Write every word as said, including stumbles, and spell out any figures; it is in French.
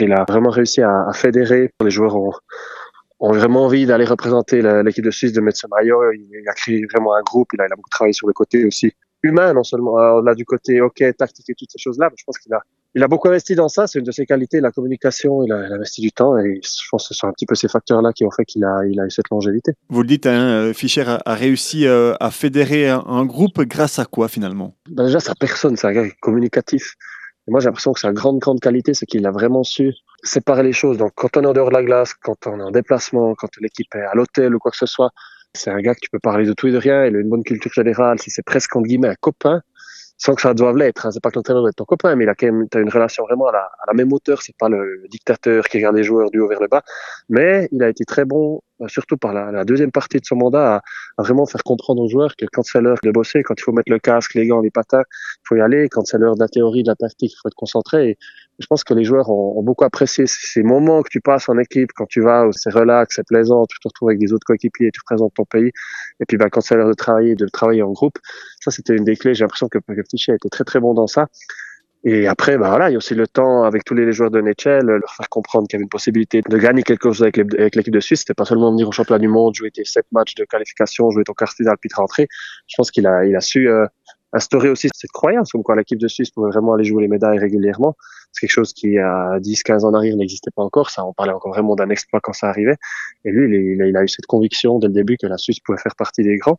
il a vraiment réussi à, à fédérer. Les joueurs ont, ont vraiment envie d'aller représenter la, l'équipe de Suisse, de mettre ce maillot. Il, il a créé vraiment un groupe. Il a, il a beaucoup travaillé sur le côté aussi humain, non seulement au-delà du côté hockey, tactique et toutes ces choses-là. Mais je pense qu'il a, il a beaucoup investi dans ça. C'est une de ses qualités, la communication. Il a, il a investi du temps et je pense que ce sont un petit peu ces facteurs-là qui ont fait qu'il a, il a eu cette longévité. Vous le dites, hein, Fischer a, a réussi euh, à fédérer un, un groupe grâce à quoi finalement? Ben déjà, sa personne, c'est un gars communicatif. Et moi, j'ai l'impression que sa grande, grande qualité, c'est qu'il a vraiment su séparer les choses. Donc, quand on est en dehors de la glace, quand on est en déplacement, quand l'équipe est à l'hôtel ou quoi que ce soit, c'est un gars que tu peux parler de tout et de rien. Il a une bonne culture générale. Si c'est presque, entre guillemets, un copain, sans que ça doive l'être, hein. C'est pas que l'entraîneur doit être ton copain, mais il a quand même, t'as une relation vraiment à la, à la même hauteur. C'est pas le dictateur qui regarde les joueurs du haut vers le bas, mais il a été très bon, surtout par la, la deuxième partie de son mandat, à, à vraiment faire comprendre aux joueurs que quand c'est l'heure de bosser, quand il faut mettre le casque, les gants, les patins, il faut y aller. Quand c'est l'heure de la théorie, de la tactique, il faut être concentré. Et je pense que les joueurs ont, ont beaucoup apprécié ces moments que tu passes en équipe, quand tu vas, où c'est relax, c'est plaisant, tu te retrouves avec des autres coéquipiers, tu représentes ton pays. Et puis, ben, quand c'est l'heure de travailler, de travailler en groupe, ça, c'était une des clés. J'ai l'impression que, que Fischer a été très, très bon dans ça. Et après, bah voilà, il y a aussi le temps avec tous les joueurs de N H L, leur faire comprendre qu'il y avait une possibilité de gagner quelque chose avec, les, avec l'équipe de Suisse. C'était pas seulement venir au championnat du monde, jouer tes sept matchs de qualification, jouer ton quart final puis te rentrer. Je pense qu'il a, il a su euh, instaurer aussi cette croyance comme quoi l'équipe de Suisse pouvait vraiment aller jouer les médailles régulièrement. C'est quelque chose qui, à dix, quinze ans en arrière, n'existait pas encore. Ça, on parlait encore vraiment d'un exploit quand ça arrivait. Et lui, il, il, a, il a eu cette conviction dès le début que la Suisse pouvait faire partie des grands.